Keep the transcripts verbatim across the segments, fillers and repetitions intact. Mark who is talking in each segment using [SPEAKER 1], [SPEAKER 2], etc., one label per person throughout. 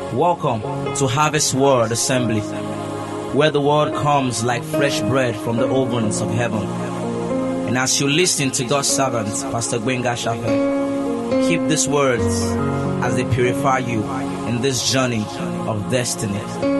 [SPEAKER 1] Welcome to Harvest Word Assembly, where the word comes like fresh bread from the ovens of heaven. And as you listen to God's servant, Pastor Gbenga Shafe, keep these words as they purify you in this journey of destiny.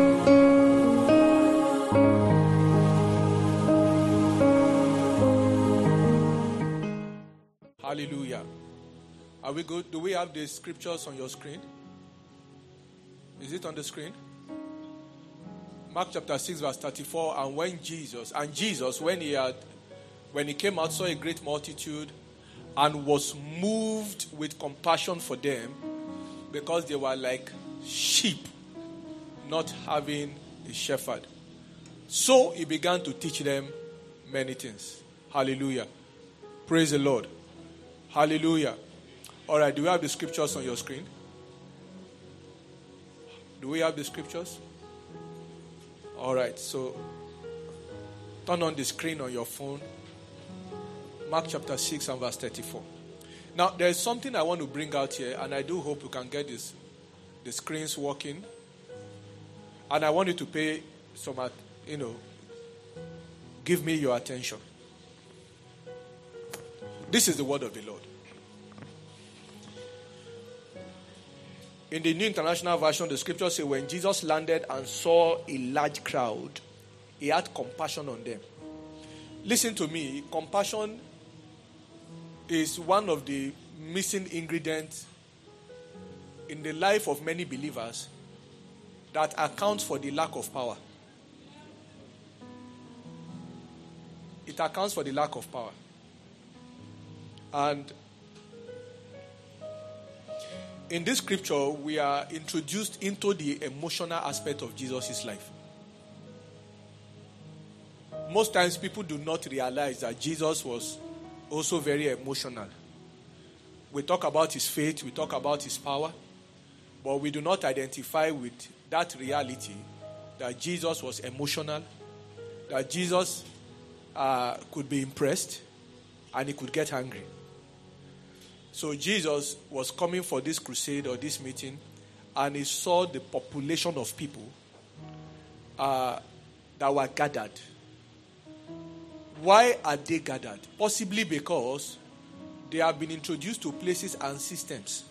[SPEAKER 2] Hallelujah. Are we good? Do we have the scriptures on your screen? Is it on the screen? Mark chapter six verse thirty-four. And when Jesus, and Jesus, when he had, when he came out, saw a great multitude and was moved with compassion for them because they were like sheep not having a shepherd. So he began to teach them many things. Hallelujah. Praise the Lord. Hallelujah. All right, do we have the scriptures on your screen? Do we have the scriptures? All right, so turn on the screen on your phone. Mark chapter six and verse thirty-four. Now, there's something I want to bring out here, and I do hope you can get this, the screens working. And I want you to pay some, you know, give me your attention. This is the word of the Lord. In the New International Version, the scripture says, when Jesus landed and saw a large crowd, he had compassion on them. Listen to me, compassion is one of the missing ingredients in the life of many believers that accounts for the lack of power. It accounts for the lack of power. And in this scripture, we are introduced into the emotional aspect of Jesus' life. Most times people do not realize that Jesus was also very emotional. We talk about his faith, we talk about his power, but we do not identify with that reality that Jesus was emotional, that Jesus uh, could be impressed, and he could get angry. So Jesus was coming for this crusade or this meeting, and he saw the population of people uh, that were gathered. Why are they gathered? Possibly because they have been introduced to places and systems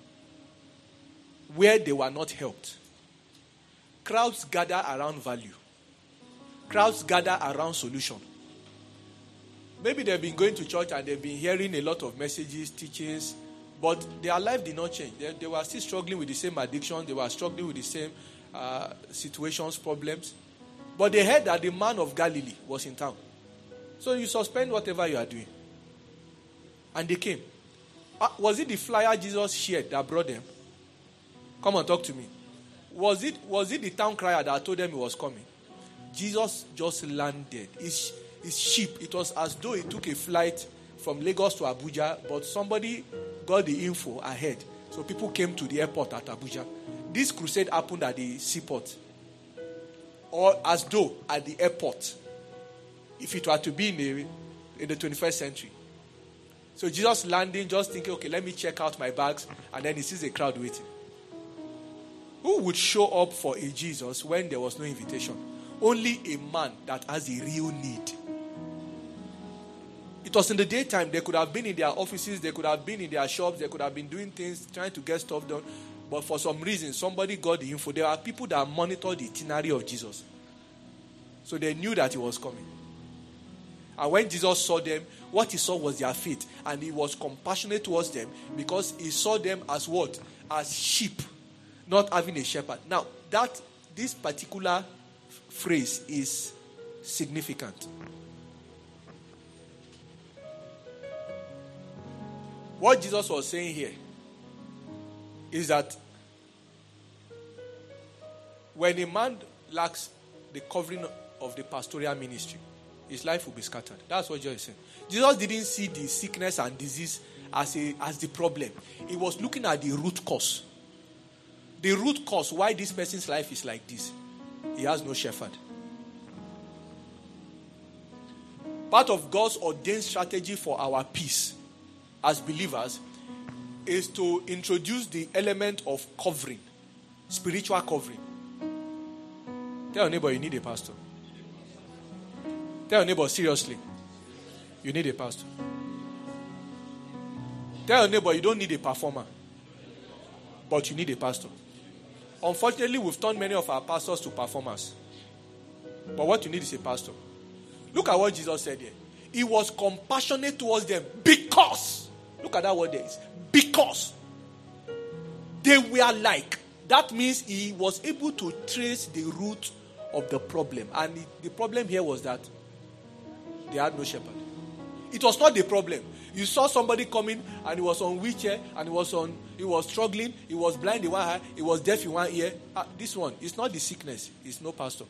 [SPEAKER 2] where they were not helped. Crowds gather around value. Crowds gather around solution. Maybe they've been going to church and they've been hearing a lot of messages, teachings, but their life did not change. They, they were still struggling with the same addiction. They were struggling with the same uh, situations, problems. But they heard that the man of Galilee was in town. So you suspend whatever you are doing. And they came. Uh, was it the flyer Jesus shared that brought them? Come on, talk to me. Was it, was it the town crier that told them he was coming? Jesus just landed. It's, It's cheap. It was as though he took a flight from Lagos to Abuja, but somebody got the info ahead. So people came to the airport at Abuja. This crusade happened at the seaport. Or as though at the airport. If it were to be in the, in the twenty-first century. So Jesus landing, just thinking, okay, let me check out my bags. And then he sees a crowd waiting. Who would show up for a Jesus when there was no invitation? Only a man that has a real need. It was in the daytime. They could have been in their offices. They could have been in their shops. They could have been doing things, trying to get stuff done. But for some reason, somebody got the info. There are people that monitored the itinerary of Jesus. So they knew that he was coming. And when Jesus saw them, what he saw was their faith. And he was compassionate towards them because he saw them as what? As sheep, not having a shepherd. Now, that this particular phrase is significant. What Jesus was saying here is that when a man lacks the covering of the pastoral ministry, his life will be scattered. That's what Jesus is saying. Jesus didn't see the sickness and disease as a as the problem. He was looking at the root cause. The root cause why this person's life is like this. He has no shepherd. Part of God's ordained strategy for our peace as believers is to introduce the element of covering Spiritual covering. Tell your neighbor you need a pastor. Tell your neighbor seriously, you need a pastor. Tell your neighbor you don't need a performer, but you need a pastor. Unfortunately, we've turned many of our pastors to performers. But what you need is a pastor. Look at what Jesus said here. He was compassionate towards them because, look at that word there, because they were like. That means he was able to trace the root of the problem. And the, the problem here was that they had no shepherd. It was not the problem. You saw somebody coming and he was on wheelchair and he was on, he was struggling, he was blind in one eye, he was deaf in one ear. Ah, this one, it's not the sickness, it's no pastor.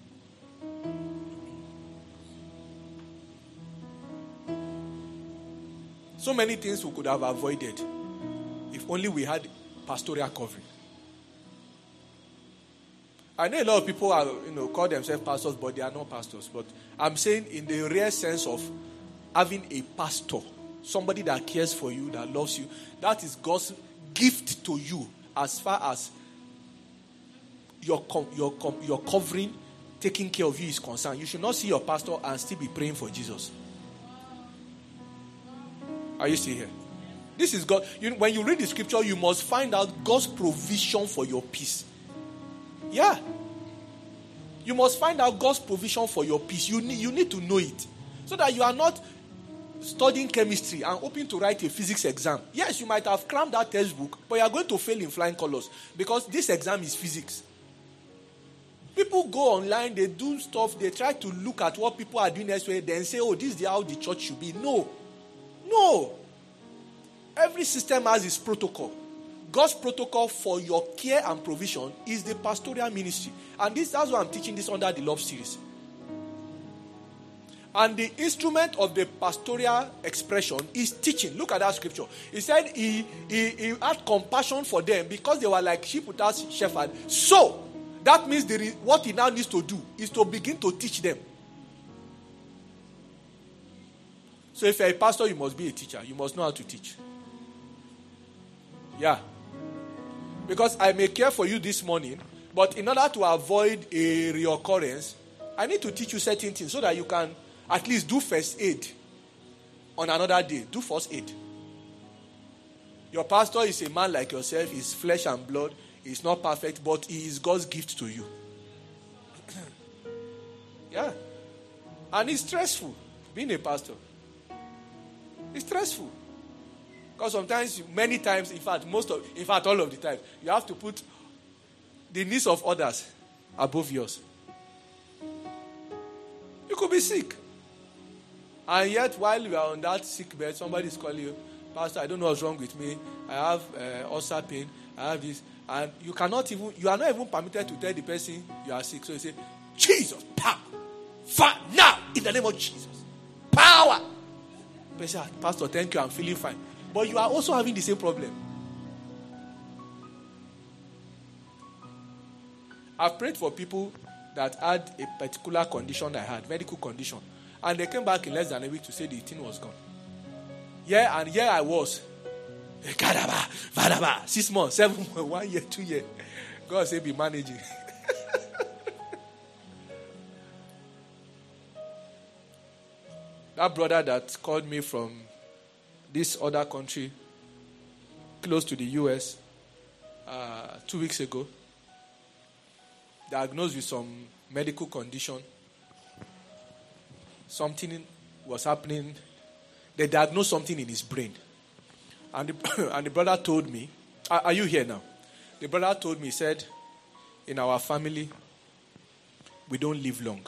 [SPEAKER 2] So many things we could have avoided if only we had pastoral covering. I know a lot of people are, you know, call themselves pastors, but they are not pastors. But I'm saying in the real sense of having a pastor, somebody that cares for you, that loves you, that is God's gift to you as far as your your your covering, taking care of you is concerned. You should not see your pastor and still be praying for Jesus. Are you still here? This is God. You, when you read the scripture, you must find out God's provision for your peace. Yeah. You must find out God's provision for your peace. You need, you need to know it. So that you are not studying chemistry and hoping to write a physics exam. Yes, you might have crammed that textbook, but you are going to fail in flying colors because this exam is physics. People go online, they do stuff, they try to look at what people are doing elsewhere, then say, oh, this is how the church should be. No. No. Every system has its protocol. God's protocol for your care and provision is the pastoral ministry. And this, that's why I'm teaching this under the Love series. And the instrument of the pastoral expression is teaching. Look at that scripture. He said he, he, he had compassion for them because they were like sheep without shepherd. So, that means there is, what he now needs to do is to begin to teach them. So if you're a pastor, you must be a teacher. You must know how to teach. Yeah. Because I may care for you this morning, but in order to avoid a reoccurrence, I need to teach you certain things so that you can at least do first aid on another day. Do first aid. Your pastor is a man like yourself. He's flesh and blood. He's not perfect, but he is God's gift to you. Yeah. And it's stressful being a pastor. It's stressful. Because sometimes, many times, in fact, most of, in fact, all of the time, you have to put the needs of others above yours. You could be sick. And yet, while you are on that sick bed, somebody is calling you, Pastor, I don't know what's wrong with me. I have uh, ulcer pain. I have this. And you cannot even, you are not even permitted to tell the person you are sick. So you say, Jesus, power. Fire now, in the name of Jesus. Power. Pastor, thank you, I'm feeling fine. But you are also having the same problem. I've prayed for people that had a particular condition I had, medical condition. And they came back in less than a week to say the thing was gone. Yeah, and here I was. Six months, seven months, one year, two years. God said be managing. That brother that called me from this other country, close to the U S, uh, two weeks ago, diagnosed with some medical condition. Something was happening. They diagnosed something in his brain. And the, and the brother told me, are, are you here now? The brother told me, he said, in our family, we don't live long.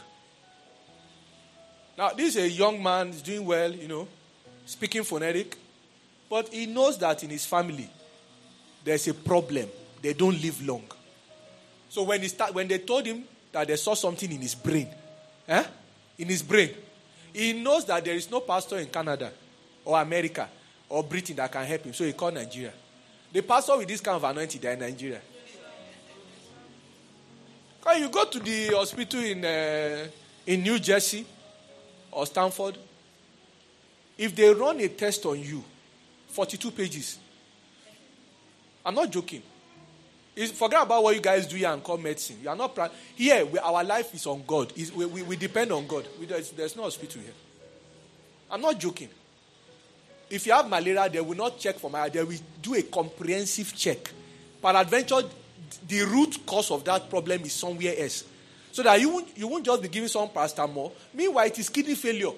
[SPEAKER 2] Now, this is a young man, he's doing well, you know, speaking phonetic, but he knows that in his family, there's a problem. They don't live long. So when he start, when they told him that they saw something in his brain, eh? in his brain, he knows that there is no pastor in Canada or America or Britain that can help him. So he called Nigeria. The pastor with this kind of anointing, they're in Nigeria. Because you go to the hospital in uh, in New Jersey or Stanford, if they run a test on you, forty-two pages. I'm not joking. It's, forget about what you guys do here and call medicine. You are not pra- here. We, our life is on God. Is we, we, we depend on God. We, there's, there's no hospital here. I'm not joking. If you have malaria, they will not check for malaria. They will do a comprehensive check. Peradventure, the root cause of that problem is somewhere else. So that you won't, you won't just be giving some paracetamol. Meanwhile, it is kidney failure.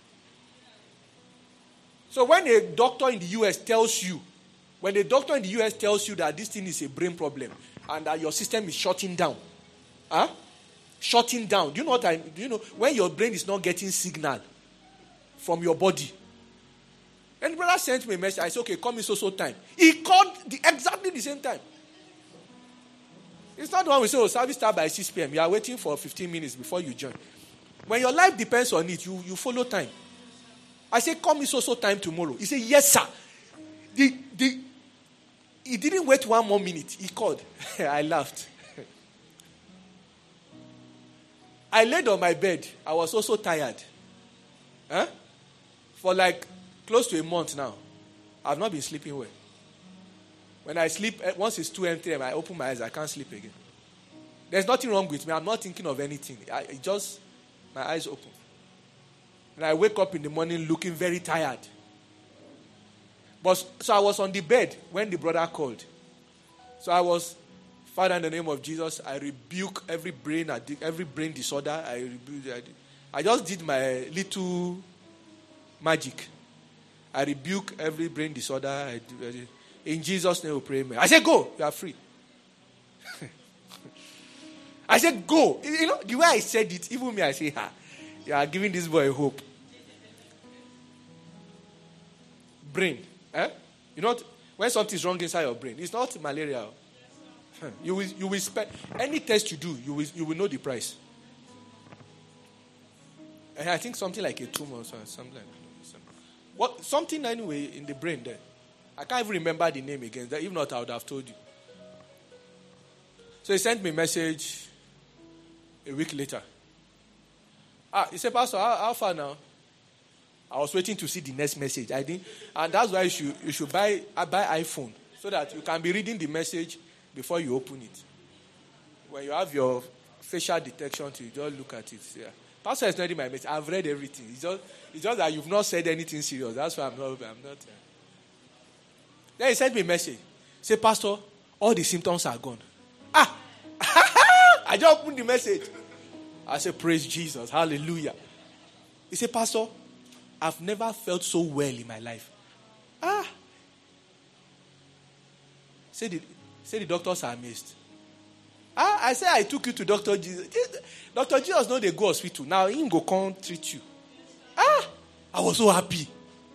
[SPEAKER 2] So when a doctor in the U S tells you, when a doctor in the U S tells you that this thing is a brain problem and that your system is shutting down, huh? Shutting down. Do you know what I? Do you know when your brain is not getting signal from your body? And the brother sent me a message. I said, okay, call me so so time. He called the, exactly the same time. It's not the one we say, oh, service start by six p.m. You are waiting for fifteen minutes before you join. When your life depends on it, you, you follow time. I said, call me so so time tomorrow. He said, yes, sir. The, the, he didn't wait one more minute. He called. I laughed. I laid on my bed. I was also tired. Huh? For like close to a month now. I've not been sleeping well. When I sleep, once it's two a.m., I open my eyes, I can't sleep again. There's nothing wrong with me. I'm not thinking of anything. I it just, my eyes open. And I wake up in the morning looking very tired. But so I was on the bed when the brother called. So I was, Father, in the name of Jesus, I rebuke every brain, every brain disorder. I rebuke. I just did my little magic. I rebuke every brain disorder. I do, I do. In Jesus' name we pray, amen. I said, go. You are free. I said, go. You know, the way I said it, even me, I say, ha, you are giving this boy hope. Brain. Eh? You know, when something is wrong inside your brain, it's not malaria. You will, you will spend, any test you do, you will, you will know the price. And I think something like a tumor or something like that. What, something anyway in the brain there. I can't even remember the name again. If not, I would have told you. So he sent me a message a week later. Ah, he said, Pastor, how, how far now? I was waiting to see the next message. I didn't, and that's why you should you should buy uh, buy iPhone so that you can be reading the message before you open it. When you have your facial detection, to you just look at it. Yeah. Pastor is not reading my message. I've read everything. It's just it's just that you've not said anything serious. That's why I'm not. I'm not. Uh, Then he sent me a message. Say, Pastor, all the symptoms are gone. Ah! I just opened the message. I said, praise Jesus. Hallelujah. He said, Pastor, I've never felt so well in my life. Ah! Say the, say the doctors are amazed. Ah, I said, I took you to Doctor Jesus. Doctor Jesus know they go hospital. Now he go come treat you. Ah! I was so happy.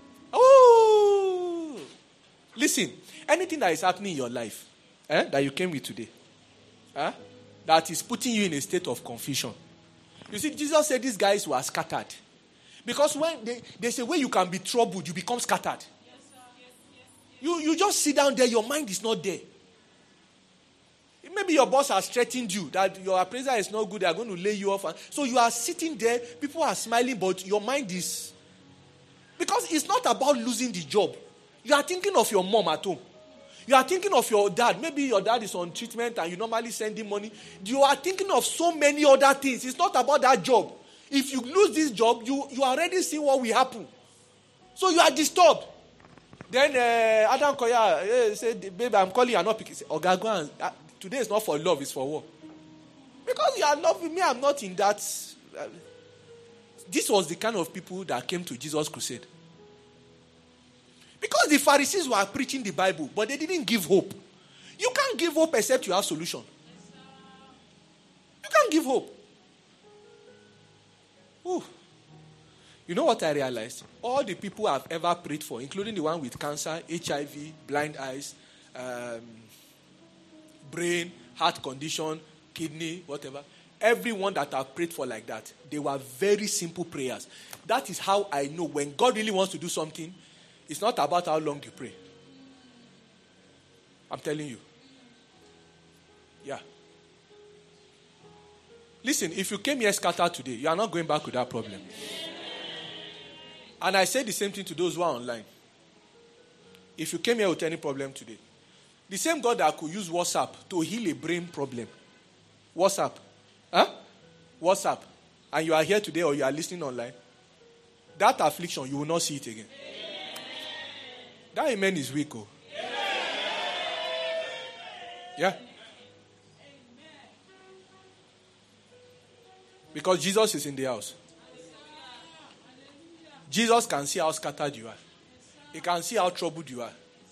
[SPEAKER 2] Oh! Listen, anything that is happening in your life, eh, that you came with today, eh, that is putting you in a state of confusion. You see, Jesus said these guys were scattered. Because when they, there's a way you can be troubled, you become scattered. Yes, sir. Yes, yes. You, you just sit down there, your mind is not there. Maybe your boss has threatened you that your appraiser is not good, they are going to lay you off. And so you are sitting there, people are smiling, but your mind is... Because it's not about losing the job. You are thinking of your mom at home. You are thinking of your dad. Maybe your dad is on treatment and you normally send him money. You are thinking of so many other things. It's not about that job. If you lose this job, you, you already see what will happen. So you are disturbed. Then uh, Adam Koya uh, said, baby, I'm calling you, I'm not picking. Oga, go and, uh, today is not for love, it's for war. Because you are loving me, I'm not in that. Uh, this was the kind of people that came to Jesus' crusade. Because the Pharisees were preaching the Bible, but they didn't give hope. You can't give hope except you have solution. You can't give hope. Ooh. You know what I realized? All the people I've ever prayed for, including the one with cancer, H I V, blind eyes, um, brain, heart condition, kidney, whatever, everyone that I've prayed for like that, they were very simple prayers. That is how I know when God really wants to do something, it's not about how long you pray. I'm telling you. Yeah. Listen, if you came here scattered today, you are not going back with that problem. And I say the same thing to those who are online. If you came here with any problem today, The same God that could use WhatsApp to heal a brain problem. WhatsApp. Huh? WhatsApp. And you are here today or you are listening online. That affliction, you will not see it again. That amen is weak. Oh. Yeah. Because Jesus is in the house. Jesus can see how scattered you are. He can see how troubled you are.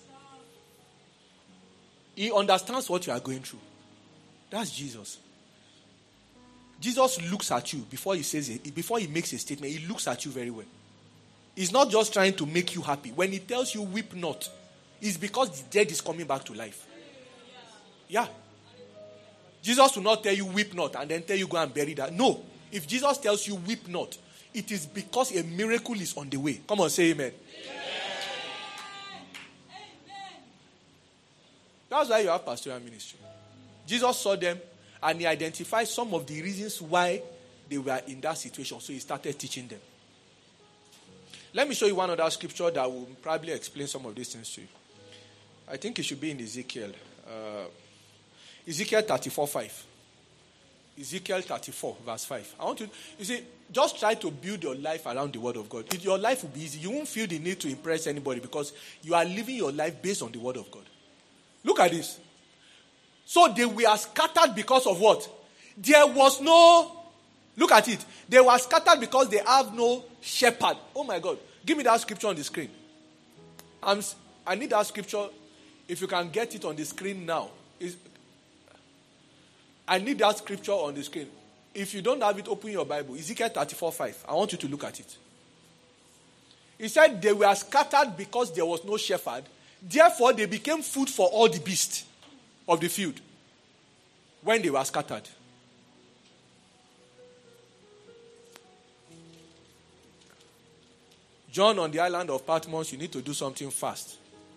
[SPEAKER 2] He understands what you are going through. That's Jesus. Jesus looks at you before he says it, before he makes a statement. He looks at you very well. He's not just trying to make you happy. When he tells you weep not, it's because the dead is coming back to life. Yeah. Jesus will not tell you weep not and then tell you go and bury that. No. If Jesus tells you weep not, it is because a miracle is on the way. Come on, say amen. Amen. That's why you have pastoral ministry. Jesus saw them and he identified some of the reasons why they were in that situation. So he started teaching them. Let me show you one other scripture that will probably explain some of these things to you. I think it should be in Ezekiel. Uh, Ezekiel thirty-four five. Ezekiel thirty-four verse five. I want you, you see, just try to build your life around the word of God. If your life will be easy. You won't feel the need to impress anybody because you are living your life based on the word of God. Look at this. So they were scattered because of what? There was no, look at it. They were scattered because they have no shepherd. Oh my God. Give me that scripture on the screen. I'm, I need that scripture. If you can get it on the screen now. It's, I need that scripture on the screen. If you don't have it, open your Bible. Ezekiel thirty-four five. I want you to look at it. He said they were scattered because there was no shepherd. Therefore, they became food for all the beasts of the field when they were scattered. John on the island of Patmos, you need to do something fast.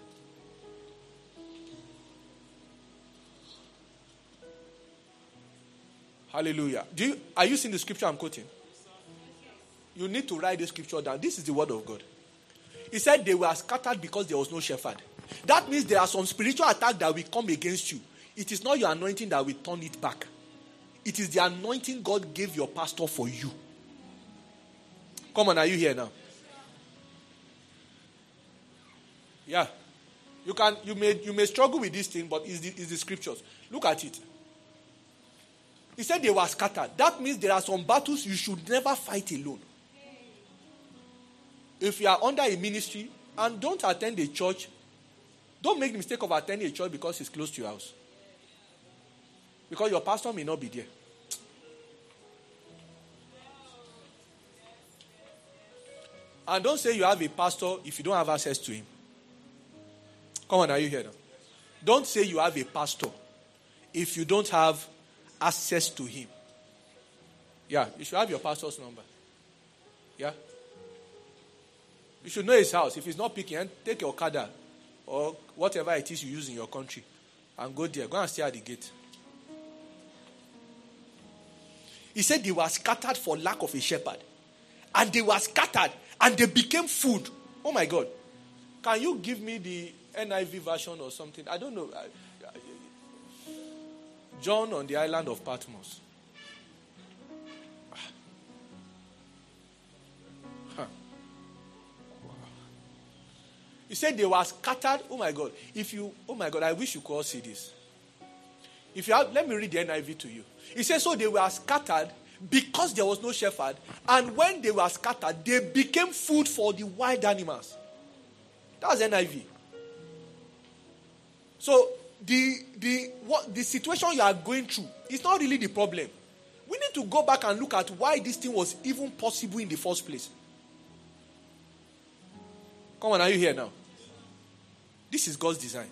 [SPEAKER 2] Hallelujah. Do you, are you seeing the scripture I'm quoting? You need to write the scripture down. This is the word of God. He said they were scattered because there was no shepherd. That means there are some spiritual attacks that will come against you. It is not your anointing that will turn it back. It is the anointing God gave your pastor for you. Come on, are you here now? Yeah. You can you may you may struggle with this thing, but it's the, it's the scriptures. Look at it. He said they were scattered. That means there are some battles you should never fight alone. If you are under a ministry and don't attend a church, don't make the mistake of attending a church because it's close to your house. Because your pastor may not be there. And don't say you have a pastor if you don't have access to him. Come on, are you here now? Don't say you have a pastor if you don't have access to him. Yeah, you should have your pastor's number. Yeah. You should know his house. If he's not picking, take your Okada or whatever it is you use in your country and go there. Go and stay at the gate. He said they were scattered for lack of a shepherd. And they were scattered and they became food. Oh my God. Can you give me the N I V version or something? I don't know. John on the island of Patmos. Huh. Wow. He said they were scattered. Oh my God. If you, oh my God, I wish you could all see this. If you have, let me read the N I V to you. He says, so they were scattered because there was no shepherd. And when they were scattered, they became food for the wild animals. That's N I V. So the the what the situation you are going through is not really the problem. We need to go back and look at why this thing was even possible in the first place. Come on, are you here now? This is God's design.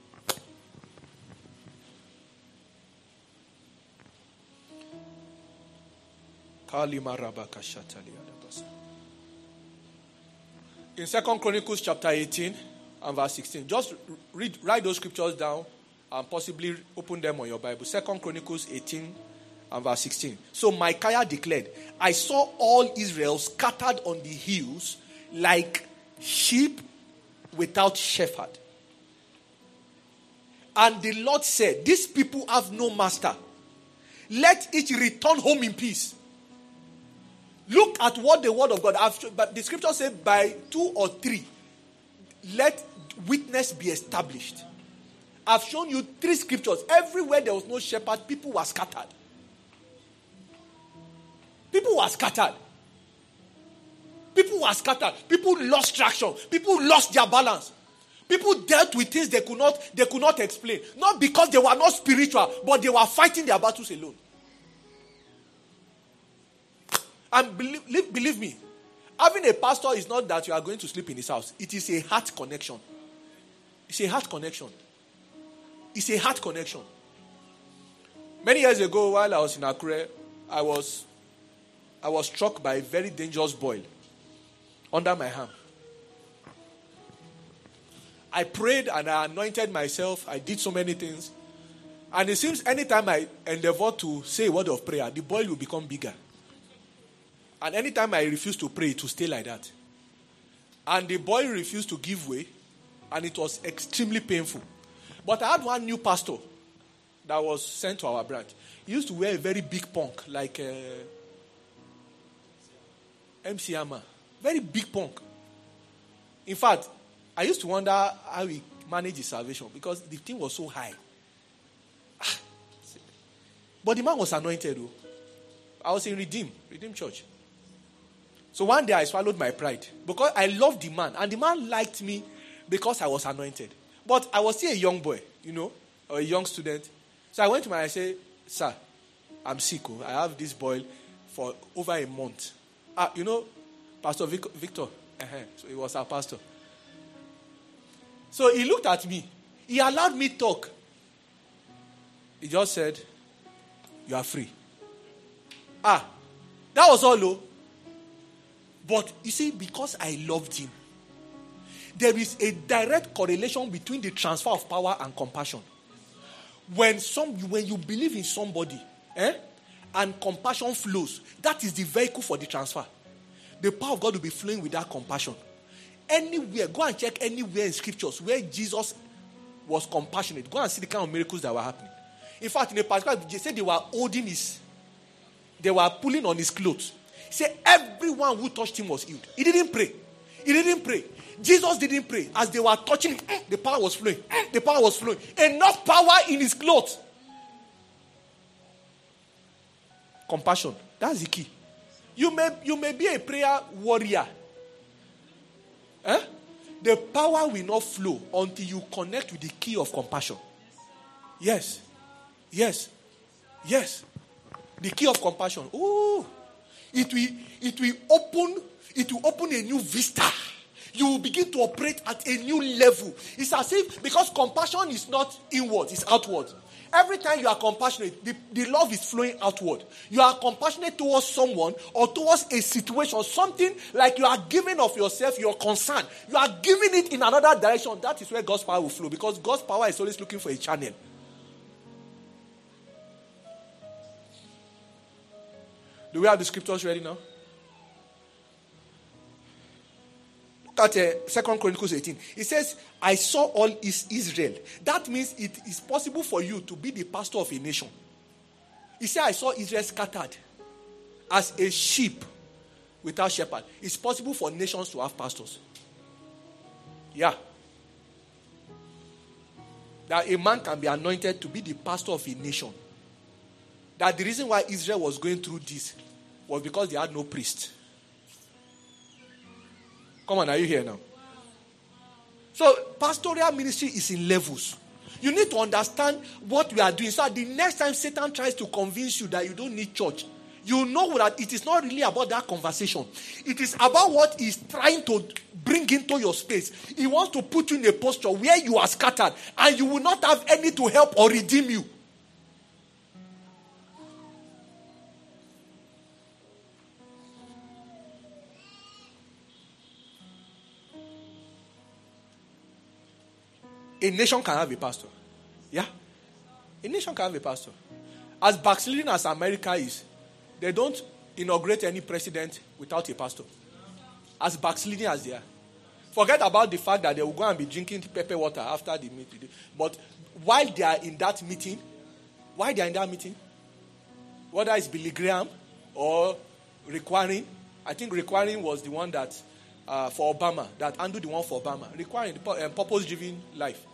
[SPEAKER 2] In Second Chronicles chapter eighteen and verse sixteen, just read, write those scriptures down and possibly open them on your Bible. Second Chronicles eighteen and verse sixteen. So Micaiah declared, I saw all Israel scattered on the hills like sheep without shepherd. And the Lord said, these people have no master. Let each return home in peace. Look at what the word of God, but the scripture says, by two or three, let witness be established. I've shown you three scriptures. Everywhere there was no shepherd, people were scattered. People were scattered. People were scattered. People lost traction. People lost their balance. People dealt with things they could not, they could not explain. Not because they were not spiritual, but they were fighting their battles alone. And believe, believe me, having a pastor is not that you are going to sleep in his house. It is a heart connection. It's a heart connection. It's a heart connection. Many years ago, while I was in Akure, I was, I was struck by a very dangerous boil under my arm. I prayed and I anointed myself. I did so many things. And it seems anytime I endeavor to say a word of prayer, the boil will become bigger. And anytime I refuse to pray, it will stay like that. And the boil refused to give way. And it was extremely painful. But I had one new pastor that was sent to our branch. He used to wear a very big punk, like uh, M C Hammer. Very big punk. In fact, I used to wonder how he managed his salvation because the thing was so high. But the man was anointed, though. I was in Redeem, Redeem Church. So one day I swallowed my pride because I loved the man. And the man liked me because I was anointed. But I was still a young boy, you know, or a young student. So I went to him and I said, sir, I'm sick. Oh. I have this boil for over a month. Ah, you know, Pastor Vic- Victor. Uh-huh. So he was our pastor. So he looked at me. He allowed me talk. He just said, you are free. Ah, that was all low. But you see, because I loved him, there is a direct correlation between the transfer of power and compassion. When some, when you believe in somebody, eh, and compassion flows, that is the vehicle for the transfer. The power of God will be flowing with that compassion. Anywhere, go and check anywhere in scriptures where Jesus was compassionate. Go and see the kind of miracles that were happening. In fact, in a particular, they said they were holding his, they were pulling on his clothes. He said everyone who touched him was healed. He didn't pray. He didn't pray. Jesus didn't pray. As they were touching him, the power was flowing. The power was flowing. Enough power in his clothes. Compassion. That's the key. You may, you may be a prayer warrior. Eh? The power will not flow until you connect with the key of compassion. Yes. Yes. Yes. The key of compassion. Ooh. It will, it will open, it will open a new vista. You will begin to operate at a new level. It's as if, because compassion is not inward, it's outward. Every time you are compassionate, the, the love is flowing outward. You are compassionate towards someone or towards a situation, something like you are giving of yourself, your concern. You are giving it in another direction. That is where God's power will flow, because God's power is always looking for a channel. Do we have the scriptures ready now? Look at uh, Second Chronicles eighteen. It says, I saw all is Israel. That means it is possible for you to be the pastor of a nation. He said, I saw Israel scattered as a sheep without shepherd. It's possible for nations to have pastors. Yeah. That a man can be anointed to be the pastor of a nation. That the reason why Israel was going through this was because they had no priest. Come on, are you here now? So, pastoral ministry is in levels. You need to understand what we are doing. So, the next time Satan tries to convince you that you don't need church, you know that it is not really about that conversation. It is about what he's trying to bring into your space. He wants to put you in a posture where you are scattered and you will not have any to help or redeem you. A nation can have a pastor. Yeah? A nation can have a pastor. As backsliding as America is, they don't inaugurate any president without a pastor. As backsliding as they are. Forget about the fact that they will go and be drinking pepper water after the meeting. But while they are in that meeting, while they are in that meeting, whether it's Billy Graham or requiring, I think requiring was the one that, uh, for Obama, that undo the one for Obama, requiring the uh, purpose-driven life.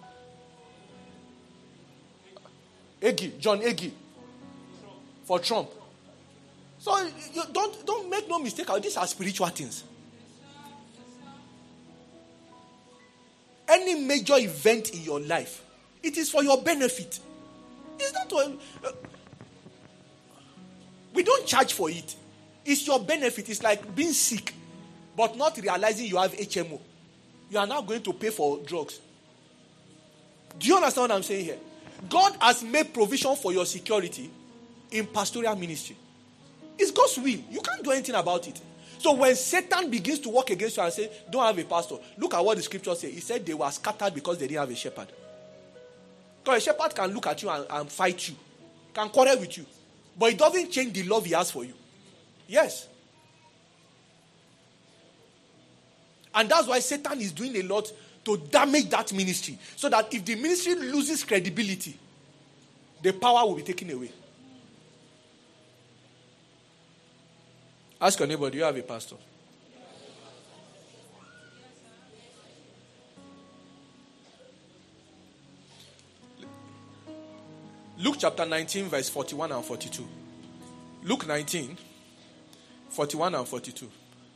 [SPEAKER 2] Agee, John Agee, for Trump. So you don't, don't make no mistake, these are spiritual things. Any major event in your life, it is for your benefit. It's not to, uh, we don't charge for it. It's your benefit. It's like being sick, but not realizing you have H M O. You are now going to pay for drugs. Do you understand what I'm saying here? God has made provision for your security in pastoral ministry. It's God's will. You can't do anything about it. So when Satan begins to work against you and say, don't have a pastor, look at what the scripture says. He said they were scattered because they didn't have a shepherd. Because a shepherd can look at you and, and fight you, can quarrel with you. But it doesn't change the love he has for you. Yes. And that's why Satan is doing a lot to damage that ministry. So that if the ministry loses credibility, the power will be taken away. Ask your neighbor, do you have a pastor? Luke chapter nineteen, verse forty-one and forty-two. Luke nineteen, forty-one and forty-two.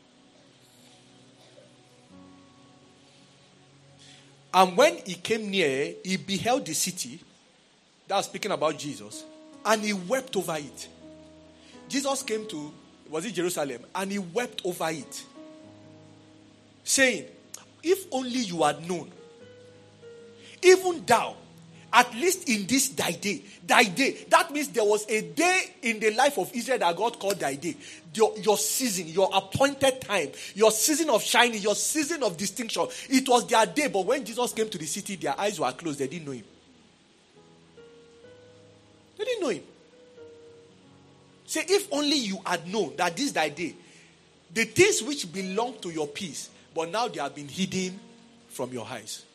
[SPEAKER 2] And when he came near, he beheld the city. That's speaking about Jesus. And he wept over it. Jesus came to, was it Jerusalem? And he wept over it. Saying, if only you had known, even thou, at least in this thy day, thy day. That means there was a day in the life of Israel that God called thy day. Your, your season, your appointed time, your season of shining, your season of distinction. It was their day, but when Jesus came to the city, their eyes were closed. They didn't know him. They didn't know him. Say, if only you had known that this is thy day, the things which belong to your peace, but now they have been hidden from your eyes.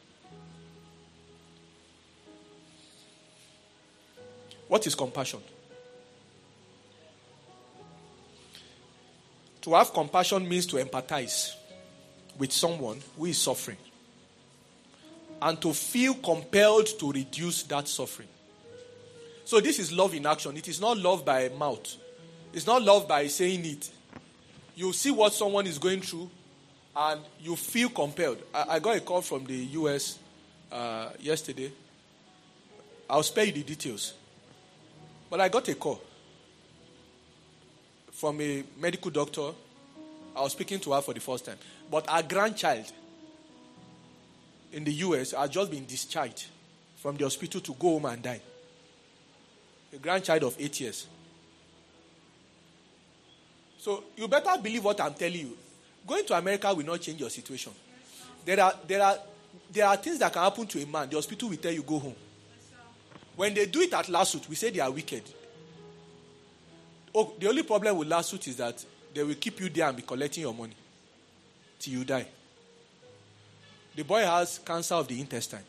[SPEAKER 2] What is compassion? To have compassion means to empathize with someone who is suffering and to feel compelled to reduce that suffering. So this is love in action. It is not love by mouth. It's not love by saying it. You see what someone is going through and you feel compelled. I, I got a call from the U S uh, yesterday. I'll spare you the details. But I got a call from a medical doctor. I was speaking to her for the first time. But our grandchild in the U S had just been discharged from the hospital to go home and die. A grandchild of eight years. So you better believe what I'm telling you. Going to America will not change your situation. There are, there are, there are things that can happen to a man. The hospital will tell you go home. When they do it at lawsuit, we say they are wicked. Oh, the only problem with lawsuit is that they will keep you there and be collecting your money till you die. The boy has cancer of the intestine.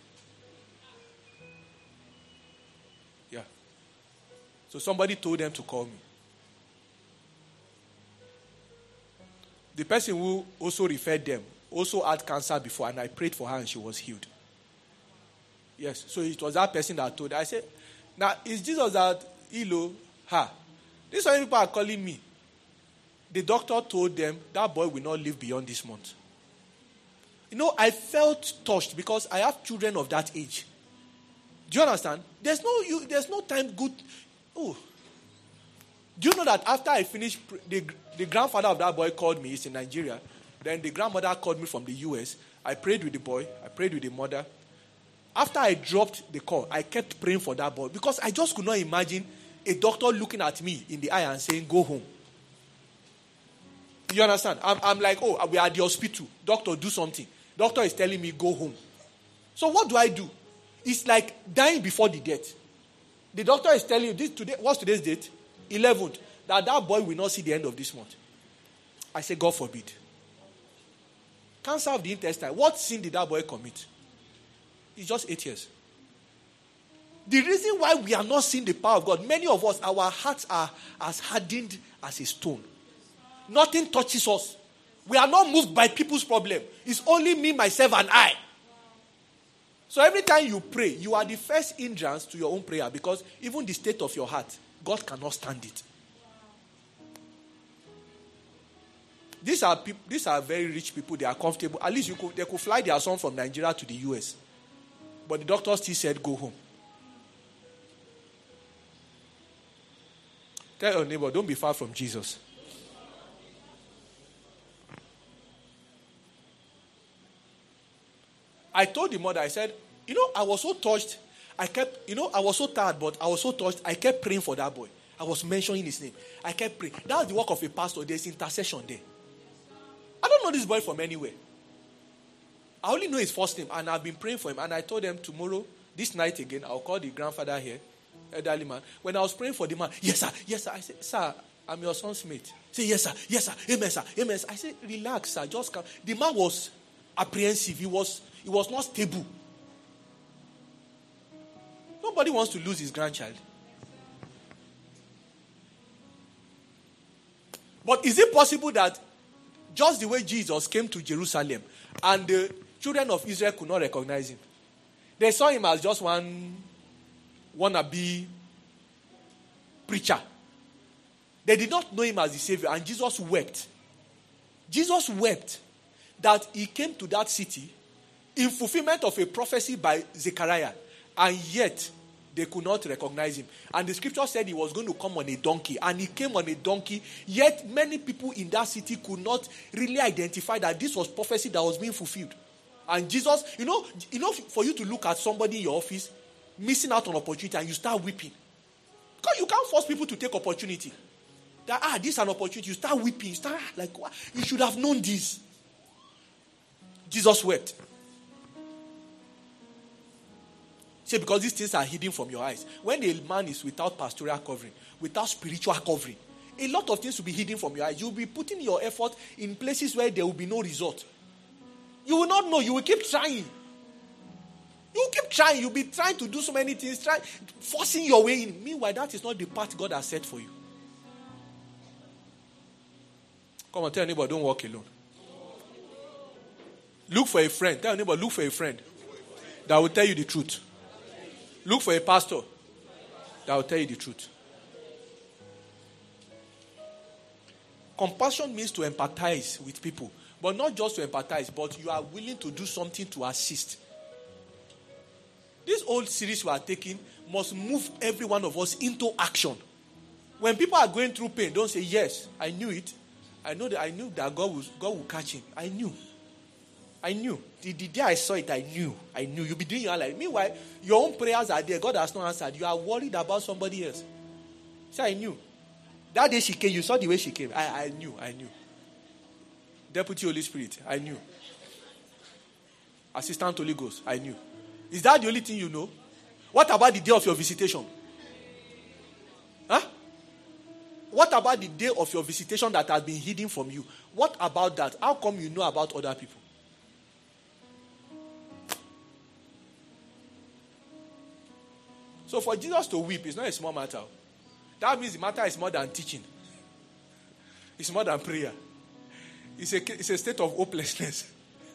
[SPEAKER 2] Yeah. So somebody told them to call me. The person who also referred them also had cancer before, and I prayed for her and she was healed. Yes, so it was that person that told her. I said, now, is Jesus that healed her? These are people are calling me. The doctor told them that boy will not live beyond this month. You know, I felt touched because I have children of that age. Do you understand? There's no, you, there's no time good. Oh. Do you know that after I finished, the, the grandfather of that boy called me. He's in Nigeria. Then the grandmother called me from the U S. I prayed with the boy. I prayed with the mother. After I dropped the call, I kept praying for that boy because I just could not imagine a doctor looking at me in the eye and saying, go home. You understand? I'm, I'm like, oh, we are at the hospital. Doctor, do something. Doctor is telling me, go home. So what do I do? It's like dying before the death. The doctor is telling you, this today, what's today's date? eleventh. That that boy will not see the end of this month. I say, God forbid. Cancer of the intestine. What sin did that boy commit? He's just eight years. The reason why we are not seeing the power of God, many of us, our hearts are as hardened as a stone. Nothing touches us. We are not moved by people's problem. It's only me, myself, and I. So every time you pray, you are the first hindrance to your own prayer, because even the state of your heart, God cannot stand it. These are people, these are very rich people. They are comfortable. At least you could, they could fly their son from Nigeria to the U S. But the doctor still said, go home. Tell your neighbor, don't be far from Jesus. I told the mother, I said, you know, I was so touched. I kept, you know, I was so tired, but I was so touched. I kept praying for that boy. I was mentioning his name. I kept praying. That's the work of a pastor. There's intercession there. I don't know this boy from anywhere. I only know his first name, and I've been praying for him. And I told them tomorrow, this night again, I'll call the grandfather here, elderly man. When I was praying for the man, yes, sir, yes, sir. I said, sir, I'm your son's mate. Say, yes, sir, yes, sir, amen, sir, amen. I said, relax, sir, just come. The man was apprehensive. He was, he was not stable. Nobody wants to lose his grandchild. But is it possible that just the way Jesus came to Jerusalem and the children of Israel could not recognize him? They saw him as just one wannabe preacher. They did not know him as the Savior, and Jesus wept. Jesus wept that he came to that city in fulfillment of a prophecy by Zechariah, and yet they could not recognize him. And the scripture said he was going to come on a donkey, and he came on a donkey, yet many people in that city could not really identify that this was prophecy that was being fulfilled. And Jesus, you know, you know, for you to look at somebody in your office missing out on opportunity and you start weeping. Because you can't force people to take opportunity. That, ah, this is an opportunity. You start weeping. You start like, what? You should have known this. Jesus wept. Say, because these things are hidden from your eyes. When a man is without pastoral covering, without spiritual covering, a lot of things will be hidden from your eyes. You'll be putting your effort in places where there will be no result. You will not know. You will keep trying. You will keep trying. You'll be trying to do so many things, try, forcing your way in. Meanwhile, that is not the path God has set for you. Come on, tell your neighbor, don't walk alone. Look for a friend. Tell your neighbor, look for a friend that will tell you the truth. Look for a pastor that will tell you the truth. Compassion means to empathize with people. But not just to empathize, but you are willing to do something to assist. This old series we are taking must move every one of us into action. When people are going through pain, don't say, yes, I knew it. I know that I knew that God will, God will catch him. I knew. I knew. The, the day I saw it, I knew. I knew. You'll be doing your life. Meanwhile, your own prayers are there. God has not answered. You are worried about somebody else. Say, I knew. That day she came, you saw the way she came. I, I knew. I knew. Deputy Holy Spirit, I knew. Assistant Holy Ghost, I knew. Is that the only thing you know? What about the day of your visitation? Huh? What about the day of your visitation that has been hidden from you? What about that? How come you know about other people? So for Jesus to weep is not a small matter. That means the matter is more than teaching. It's more than prayer. It's a, it's a state of hopelessness.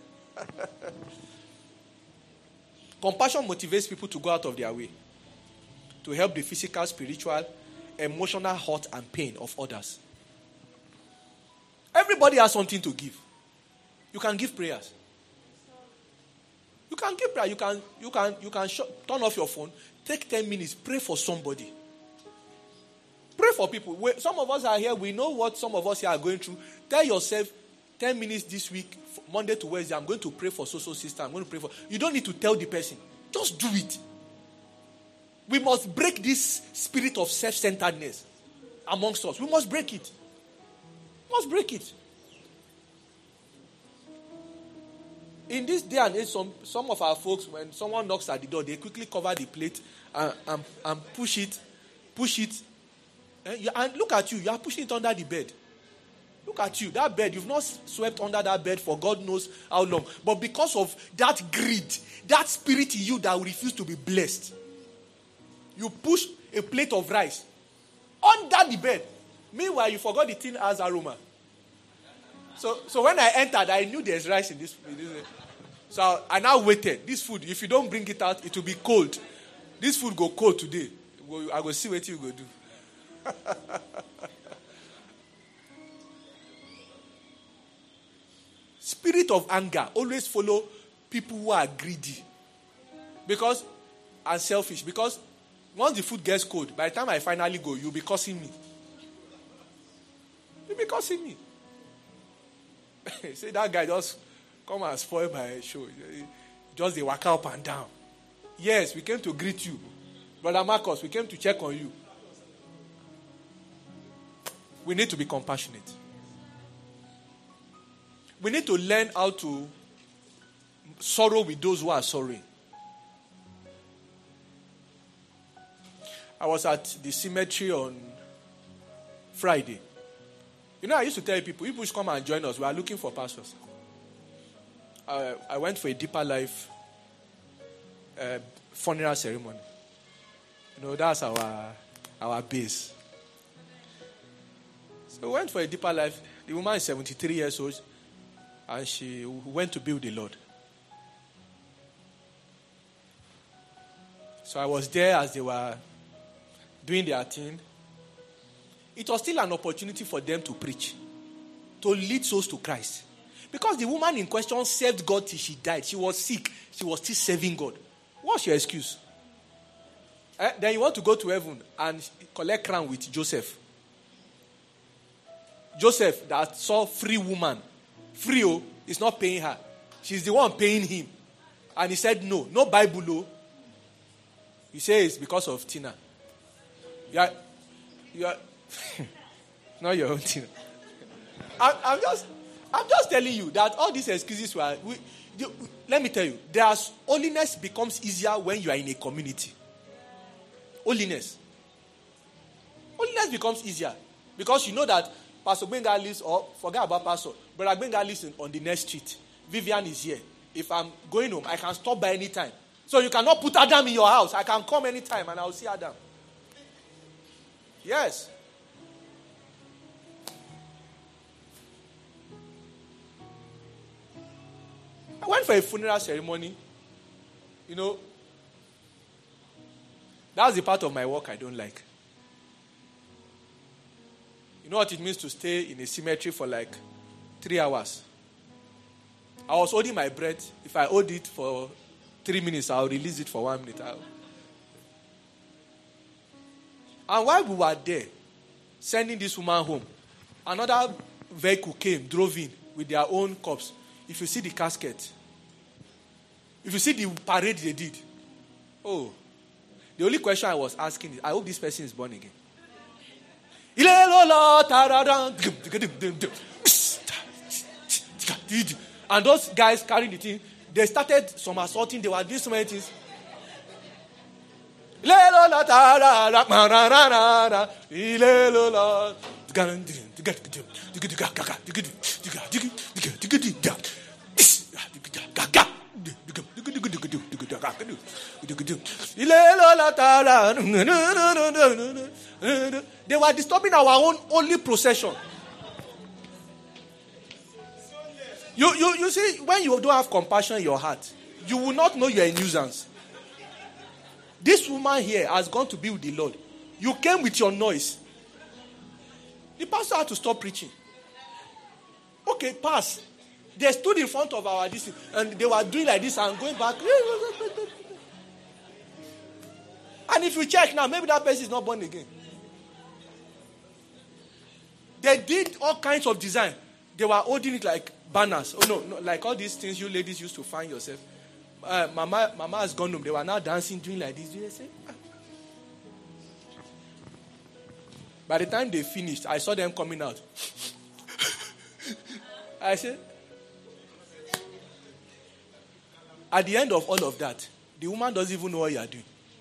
[SPEAKER 2] Compassion motivates people to go out of their way to help the physical, spiritual, emotional hurt and pain of others. Everybody has something to give. You can give prayers. You can give prayer. You can you can you can sh- turn off your phone. Take ten minutes. Pray for somebody. Pray for people. Some of us are here. We know what some of us here are going through. Tell yourself, ten minutes this week, Monday to Wednesday, I'm going to pray for so-so sister. I'm going to pray for... You don't need to tell the person. Just do it. We must break this spirit of self-centeredness amongst us. We must break it. We must break it. In this day and age, some, some of our folks, when someone knocks at the door, they quickly cover the plate and, and, and push it, push it. And look at you. You are pushing it under the bed. Look at you. That bed, you've not swept under that bed for God knows how long. But because of that greed, that spirit in you that will refuse to be blessed, You push a plate of rice under the bed. Meanwhile, you forgot the thing has aroma. So, so when I entered, I knew there's rice in this. In this so I now waited. This food, if you don't bring it out, it will be cold. This food go cold today. I will see what you go do. Spirit of anger always follow people who are greedy. Because, and selfish. Because once the food gets cold, by the time I finally go, you'll be cursing me. You'll be cursing me. Say that guy just come and spoil my show. Just they walk up and down. Yes, we came to greet you. Brother Marcus, we came to check on you. We need to be compassionate. We need to learn how to sorrow with those who are sorry. I was at the cemetery on Friday. You know, I used to tell people, if you should come and join us, we are looking for pastors. I, I went for a deeper life uh, funeral ceremony. You know, that's our our base. So we went for a deeper life. The woman is seventy-three years old, and she went to be with the Lord. So I was there as they were doing their thing. It was still an opportunity for them to preach, to lead souls to Christ. Because the woman in question served God till she died. She was sick. She was still serving God. What's your excuse? Eh? Then you want to go to heaven and collect crown with Joseph. Joseph that saw free woman. Free, oh, is not paying her. She's the one paying him. And he said, no, no Bible, oh. He says it's because of Tina. You are, you are not your own Tina. I, I'm just, I'm just telling you that all these excuses were. We, the, let me tell you, there's holiness becomes easier when you are in a community. Holiness. Holiness becomes easier because you know that Pastor Benga lives, or forget about Pastor, Brother Benga lives on the next street. Vivian is here. If I'm going home, I can stop by any time. So you cannot put Adam in your house. I can come anytime and I'll see Adam. Yes. I went for a funeral ceremony. You know, that's the part of my work I don't like. You know what it means to stay in a cemetery for like three hours? I was holding my breath. If I hold it for three minutes, I'll release it for one minute. I'll... And while we were there, sending this woman home, another vehicle came, drove in with their own corpse. If you see the casket, if you see the parade they did, oh, the only question I was asking is, I hope this person is born again. And those guys carrying the thing, they started some assaulting, they were doing so many things. They were disturbing our own holy procession. You, you, you see, when you don't have compassion in your heart, you will not know you're a nuisance. This woman here has gone to be with the Lord. You came with your noise. The pastor had to stop preaching. Okay, pass. They stood in front of our this and they were doing like this and going back. And if you check now, maybe that person is not born again. They did all kinds of design. They were holding it like banners. Oh no, no, like all these things you ladies used to find yourself. Uh, mama, mama has gone home. They were now dancing, doing like this. They say, ah. By the time they finished, I saw them coming out. I said, at the end of all of that, the woman doesn't even know what you are doing.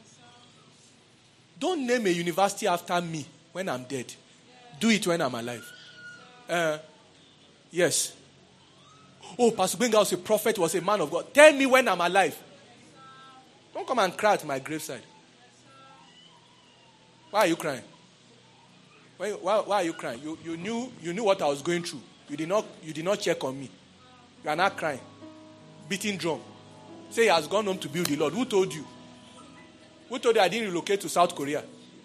[SPEAKER 2] Don't name a university after me when I'm dead. Do it when I'm alive. Uh, yes. Oh, Pastor Benga was a prophet, was a man of God. Tell me when I'm alive. Don't come and cry at my graveside. Why are you crying? Why, why, why are you crying? You, you knew you knew what I was going through. You did not you did not check on me. You are not crying. Beating drum. Say he has gone home to build the Lord. Who told you? Who told you I didn't relocate to South Korea?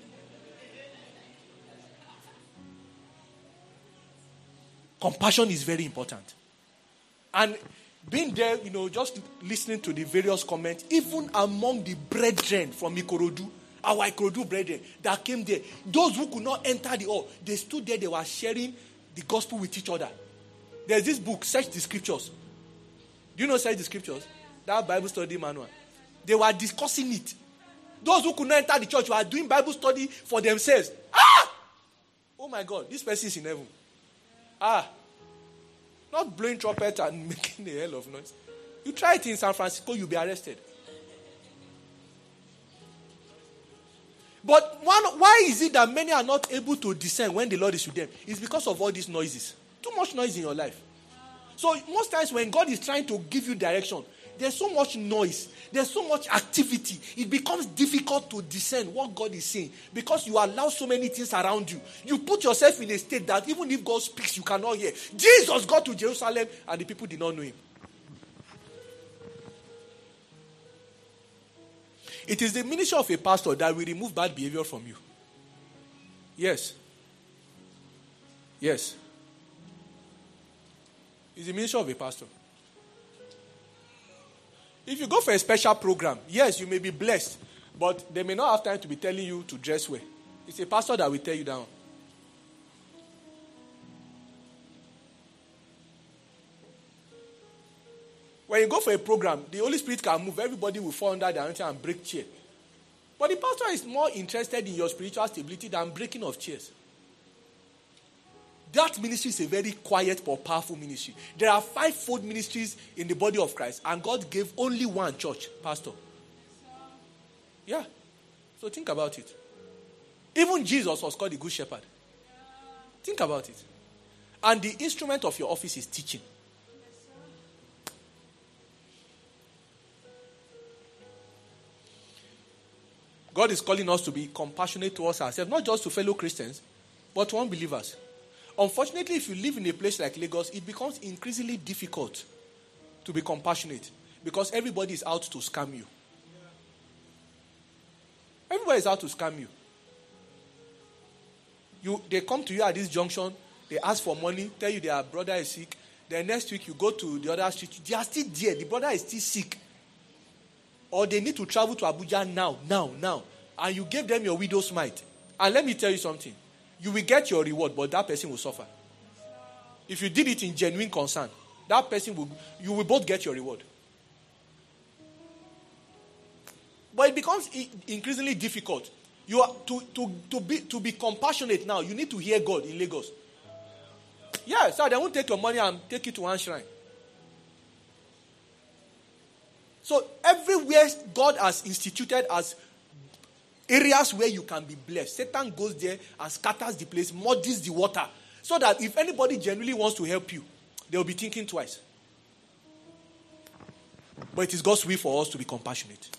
[SPEAKER 2] Compassion is very important. And being there, you know, just listening to the various comments, even among the brethren from Ikorodu, our Ikorodu brethren that came there, those who could not enter the hall, they stood there, they were sharing the gospel with each other. There's this book, Search the Scriptures. Do you know Search the Scriptures? That Bible study manual. They were discussing it. Those who could not enter the church were doing Bible study for themselves. Ah! Oh my God, this person is in heaven. Ah! Not blowing trumpet and making a hell of noise. You try it in San Francisco, you'll be arrested. But one, why is it that many are not able to discern when the Lord is with them? It's because of all these noises. Too much noise in your life. So most times when God is trying to give you direction, there's so much noise. There's so much activity. It becomes difficult to discern what God is saying because you allow so many things around you. You put yourself in a state that even if God speaks, you cannot hear. Jesus got to Jerusalem and the people did not know him. It is the ministry of a pastor that will remove bad behavior from you. Yes. Yes. It's the ministry of a pastor. If you go for a special program, yes, you may be blessed, but they may not have time to be telling you to dress well. It's a pastor that will tell you down. When you go for a program, the Holy Spirit can move. Everybody will fall under the anointing and break chair. But the pastor is more interested in your spiritual stability than breaking of chairs. That ministry is a very quiet but powerful ministry. There are five-fold ministries in the body of Christ, and God gave only one church pastor. Yeah. So think about it. Even Jesus was called the Good Shepherd. Think about it. And the instrument of your office is teaching. God is calling us to be compassionate towards ourselves, not just to fellow Christians, but to unbelievers. Unfortunately, if you live in a place like Lagos, it becomes increasingly difficult to be compassionate because everybody is out to scam you. Everybody is out to scam you. You, they come to you at this junction, they ask for money, tell you their brother is sick. Then next week you go to the other street, they are still there. The brother is still sick. Or they need to travel to Abuja now, now, now. And you gave them your widow's mite. And let me tell you something. You will get your reward, but that person will suffer. If you did it in genuine concern, that person will, you will both get your reward. But it becomes increasingly difficult. You are to, to, to be to be compassionate now. You need to hear God in Lagos. Yeah, so they won't take your money and take you to one shrine. So everywhere God has instituted as areas where you can be blessed, Satan goes there and scatters the place, muddies the water, so that if anybody genuinely wants to help you, they will be thinking twice. But it is God's will for us to be compassionate.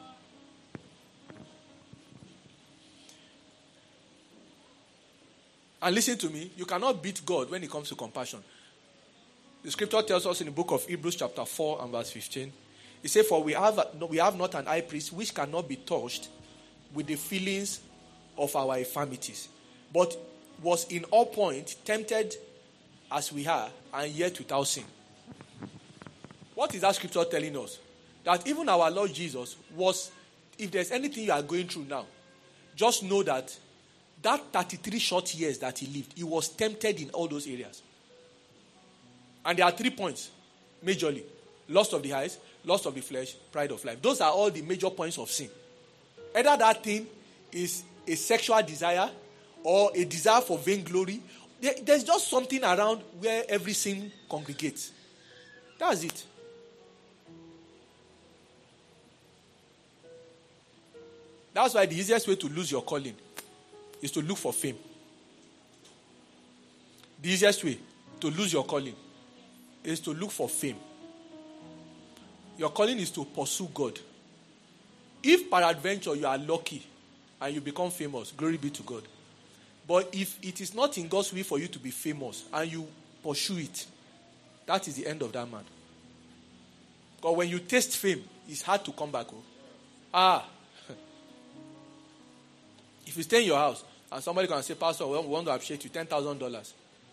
[SPEAKER 2] And listen to me, you cannot beat God when it comes to compassion. The scripture tells us in the book of Hebrews chapter four and verse fifteen, it says, for we have, we have not an high priest which cannot be touched with the feelings of our infirmities, but was in all points tempted as we are, and yet without sin. What is that scripture telling us? That even our Lord Jesus was, if there's anything you are going through now, just know that that thirty-three short years that he lived, he was tempted in all those areas. And there are three points, majorly. Lust of the eyes, lust of the flesh, pride of life. Those are all the major points of sin. Either that thing is a sexual desire or a desire for vainglory. There, there's just something around where every sin congregates. That's it. That's why the easiest way to lose your calling is to look for fame. The easiest way to lose your calling is to look for fame. Your calling is to pursue God. If peradventure you are lucky and you become famous, glory be to God. But if it is not in God's will for you to be famous and you pursue it, that is the end of that man. Because when you taste fame, it's hard to come back. Oh. Ah. If you stay in your house and somebody can say, Pastor, we want to appreciate you ten thousand dollars.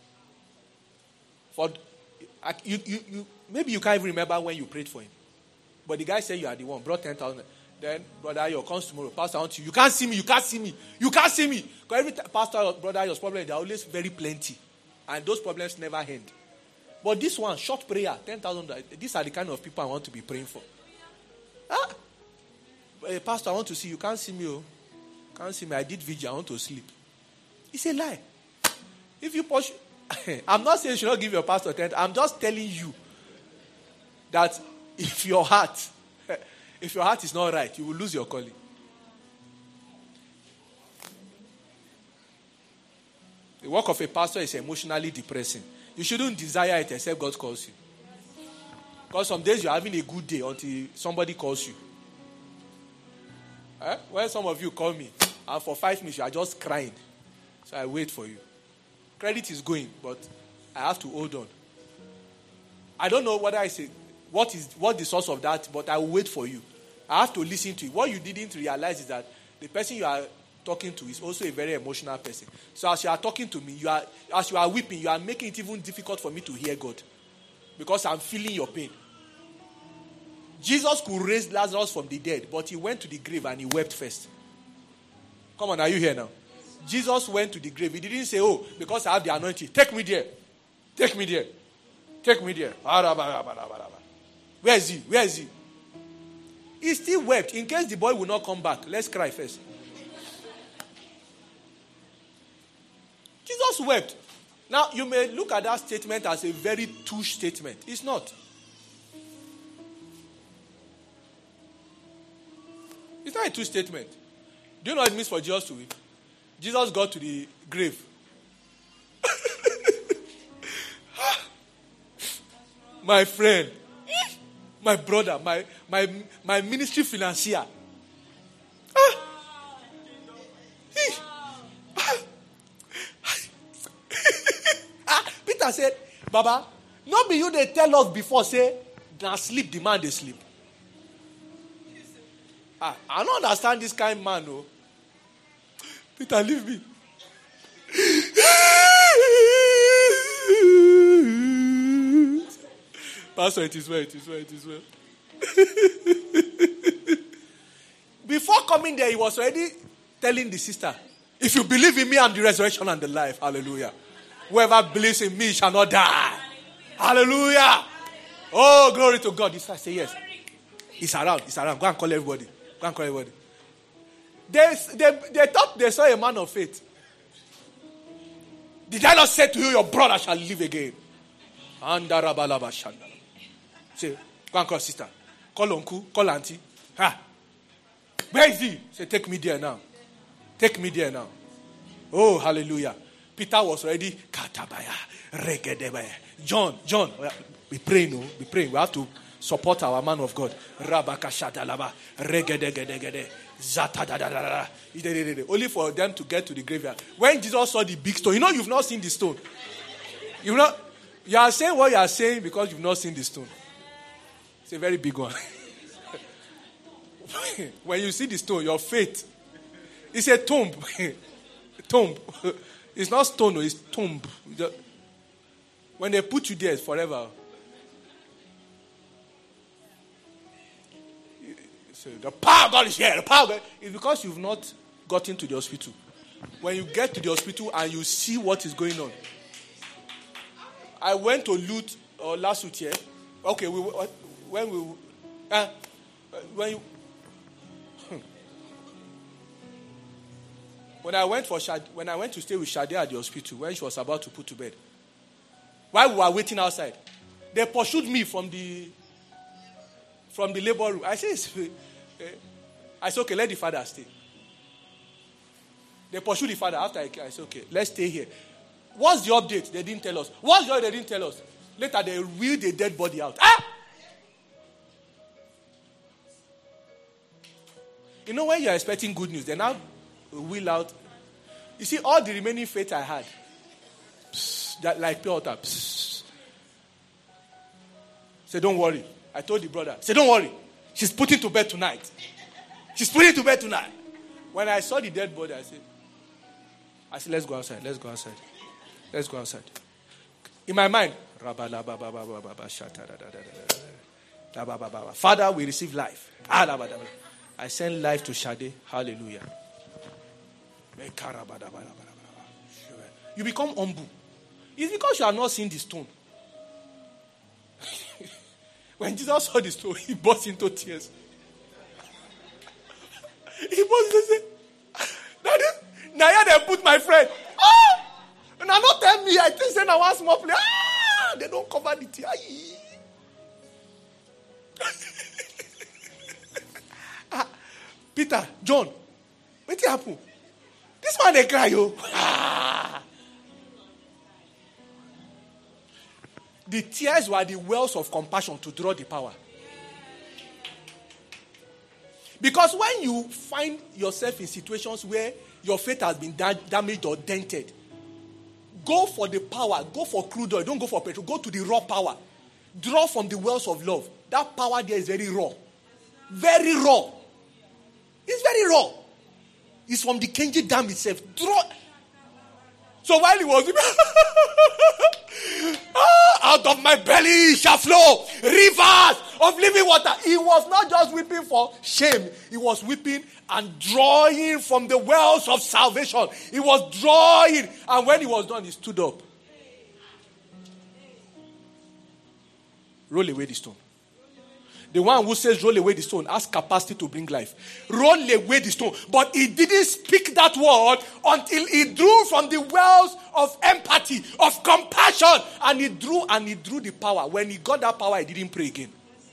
[SPEAKER 2] For you, you, you, maybe you can't even remember when you prayed for him. But the guy said you are the one, brought ten thousand dollars. Then, brother Ayo comes tomorrow. Pastor, I want you. You can't see me. You can't see me. You can't see me. Because every time, Pastor, brother Ayo's problems, they're always very plenty. And those problems never end. But this one, short prayer, ten thousand dollars. These are the kind of people I want to be praying for. Ah, hey, Pastor, I want to see you. You can't see me. Oh. Can't see me. I did vigil. I want to sleep. It's a lie. If you push, I'm not saying you should not give your pastor ten. I'm just telling you that if your heart, if your heart is not right, you will lose your calling. The work of a pastor is emotionally depressing. You shouldn't desire it except God calls you. Because some days you're having a good day until somebody calls you. Eh? When some of you call me, and for five minutes you are just crying. So I wait for you. Credit is going, but I have to hold on. I don't know whether I say what is what the source of that, but I will wait for you. I have to listen to it. What you didn't realize is that the person you are talking to is also a very emotional person. So as you are talking to me, you are as you are weeping, you are making it even difficult for me to hear God. Because I'm feeling your pain. Jesus could raise Lazarus from the dead, but he went to the grave and he wept first. Come on, are you here now? Jesus went to the grave. He didn't say, oh, because I have the anointing, take me there. Take me there. Take me there. Where is he? Where is he? He still wept. In case the boy will not come back, let's cry first. Jesus wept. Now, you may look at that statement as a very touche statement. It's not. It's not a touche statement. Do you know what it means for Jesus to weep? Jesus got to the grave. My friend, my brother, my my my ministry financier. Peter said, Baba, not be you they tell us before, say, now sleep, the man they sleep. Ah, I don't understand this kind of man, no. Peter, leave me. Pastor, it is well, it is well, it is well. Before coming there, he was already telling the sister, if you believe in me, I'm the resurrection and the life. Hallelujah. Whoever believes in me shall not die. Hallelujah. Oh, glory to God. This I say yes. He's around, he's around. Go and call everybody. Go and call everybody. They, they, they thought they saw a man of faith. Did I not say to you, your brother shall live again? Say, go and call sister. Call uncle. Call auntie. Ha. Where is he? Say, take me there now. Take me there now. Oh, hallelujah. Peter was already. John, John. Be praying, no? Be praying. We have to support our man of God. Only for them to get to the graveyard. When Jesus saw the big stone, you know you've not seen the stone. You know, you are saying what you are saying because you've not seen the stone. It's a very big one. When you see the stone, your faith. It's a tomb. Tomb. It's not stone, it's tomb. When they put you there, it's forever. So the power of God is here. The power of God. It's because you've not gotten to the hospital. When you get to the hospital and you see what is going on. I went to Lut uh, last week here. Okay, we when we uh, when you, when I went for Shad, when I went to stay with Shade at the hospital when she was about to put to bed. While we were waiting outside, they pursued me from the from the labor room. I said, I said, okay, let the father stay. They pursued the father after I came. I said, okay, let's stay here. What's the update? They didn't tell us. What's the update? They didn't tell us. Later, they wheeled the dead body out. Ah! You know when you're expecting good news, they now we wheel out. You see, all the remaining faith I had, psst, that like pure water. Psst. Say, don't worry. I told the brother, say, don't worry. She's putting to bed tonight. She's putting to bed tonight. When I saw the dead body, I said, I said, let's go outside. Let's go outside. Let's go outside. In my mind, Father, we receive life. I send life to Shade. Hallelujah. You become humble. It's because you are not seeing the stone. When Jesus saw the stone, he burst into tears. He burst into tears. Now here they put my friend. Ah! And I not tell me, I think say now one small place. Ah! They don't cover the tear. ah, Peter, John, what happened? This man they cry, yo. Ah. The tears were the wells of compassion to draw the power. Because when you find yourself in situations where your faith has been da- damaged or dented, go for the power. Go for crude oil. Don't go for petrol. Go to the raw power. Draw from the wells of love. That power there is very raw. Very raw. It's very raw. It's from the Kenji Dam itself. Draw. So while he was ah, out of my belly shall flow rivers of living water. He was not just weeping for shame. He was weeping and drawing from the wells of salvation. He was drawing. And when he was done, he stood up. Roll away the stone. The one who says roll away the stone has capacity to bring life. Roll away the stone. But he didn't speak that word until he drew from the wells of empathy, of compassion. And he drew and he drew the power. When he got that power, he didn't pray again.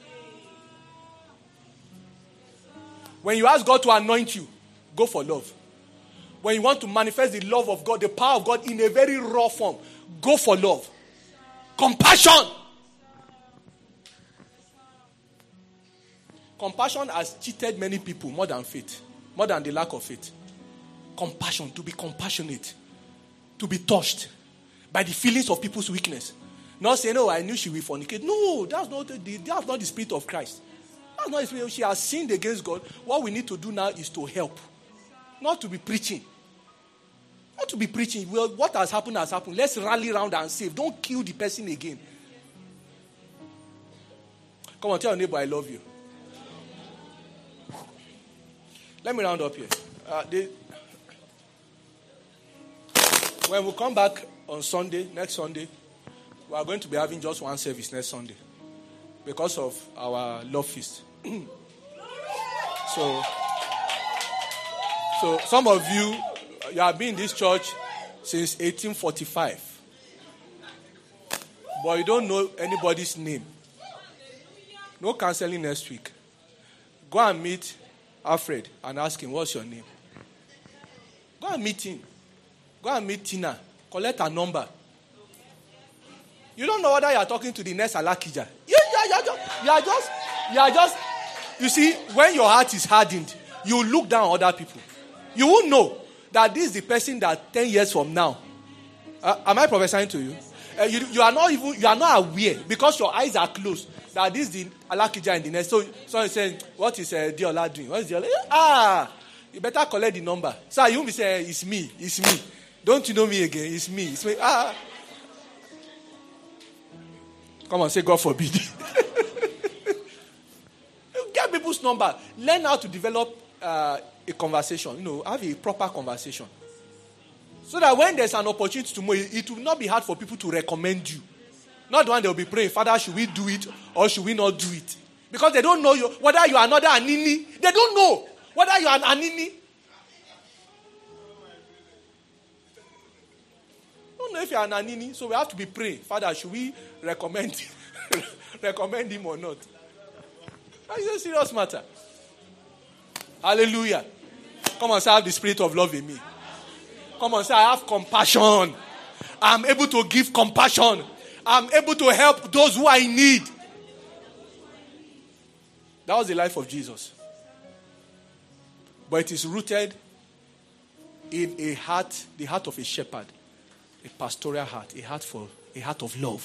[SPEAKER 2] When you ask God to anoint you, go for love. When you want to manifest the love of God, the power of God in a very raw form, go for love. Compassion. Compassion has cheated many people more than faith, more than the lack of faith. Compassion, to be compassionate, to be touched by the feelings of people's weakness. Not saying, "Oh, I knew she will fornicate." No, that's not the that's not the spirit of Christ. That's not the spirit. She has sinned against God. What we need to do now is to help, not to be preaching. Not to be preaching. Well, what has happened has happened. Let's rally around and save. Don't kill the person again. Come on, tell your neighbor, I love you. Let me round up here. Uh, they, when we come back on Sunday, next Sunday, we are going to be having just one service next Sunday because of our love feast. so, so some of you, you have been in this church since eighteen forty-five, but you don't know anybody's name. No counseling next week. Go and meet Alfred and ask him, what's your name? Go and meet him. Go and meet Tina. Collect her number. You don't know whether you are talking to the next Alakija. You, you, you, are just, you are just, you are just, you see, when your heart is hardened, you look down on other people. You won't know that this is the person that ten years from now. Uh, am I prophesying to you? Uh, you? You are not even, you are not aware because your eyes are closed. That this is the Alakija in the next. So, so he's saying, what is uh, Diola doing? What is Diola? Ah, you better collect the number. So you won't be saying, it's me, it's me. Don't you know me again? It's me, it's me. Ah. Come on, say God forbid. Get people's number. Learn how to develop uh, a conversation. You know, have a proper conversation. So that when there's an opportunity tomorrow, it will not be hard for people to recommend you. Not the one they'll be praying, Father, should we do it or should we not do it? Because they don't know you, whether you are another Anini. They don't know whether you are an Anini. Don't know if you are an Anini. So we have to be praying, Father, should we recommend recommend him or not? It's a serious matter. Hallelujah. Come on, say, I have the spirit of love in me. Come on, say, I have compassion. I'm able to give compassion. I'm able to help those who are in need. That was the life of Jesus. But it is rooted in a heart, the heart of a shepherd, a pastoral heart, a heart for a heart of love.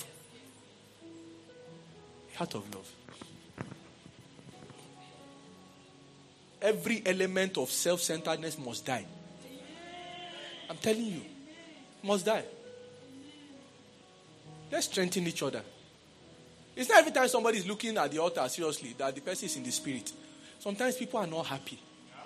[SPEAKER 2] A heart of love. Every element of self-centeredness must die. I'm telling you, must die. Let's strengthen each other. It's not every time somebody is looking at the altar seriously that the person is in the spirit. Sometimes people are not happy.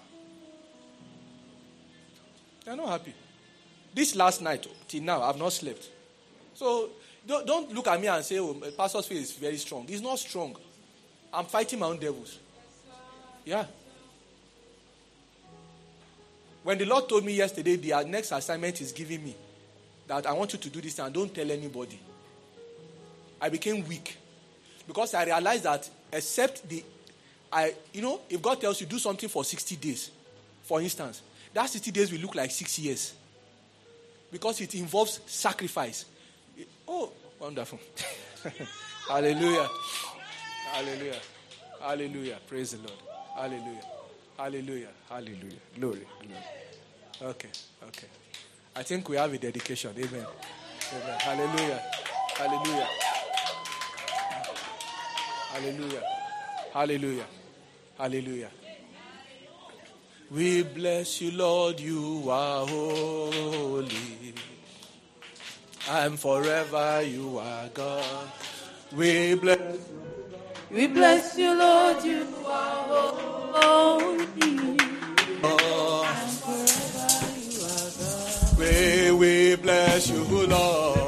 [SPEAKER 2] They're not happy. This last night, till now, I've not slept. So, don't, don't look at me and say, oh, pastor's faith is very strong. It's not strong. I'm fighting my own devils. Yeah. When the Lord told me yesterday, the next assignment is giving me, that I want you to do this and don't tell anybody, I became weak. Because I realized that except the, I, you know, if God tells you do something for sixty days, for instance, that sixty days will look like six years. Because it involves sacrifice. It, oh, wonderful. Hallelujah. Hallelujah. Hallelujah. Praise the Lord. Hallelujah. Hallelujah. Hallelujah. Glory. Glory. Okay. Okay. I think we have a dedication. Amen. Amen. Hallelujah. Hallelujah. Hallelujah. Hallelujah. Hallelujah. We bless you, Lord, you are holy. And forever you are God. We bless you.
[SPEAKER 3] We bless you, Lord, you are holy.
[SPEAKER 2] Oh. And forever you are God. We, we bless you, Lord.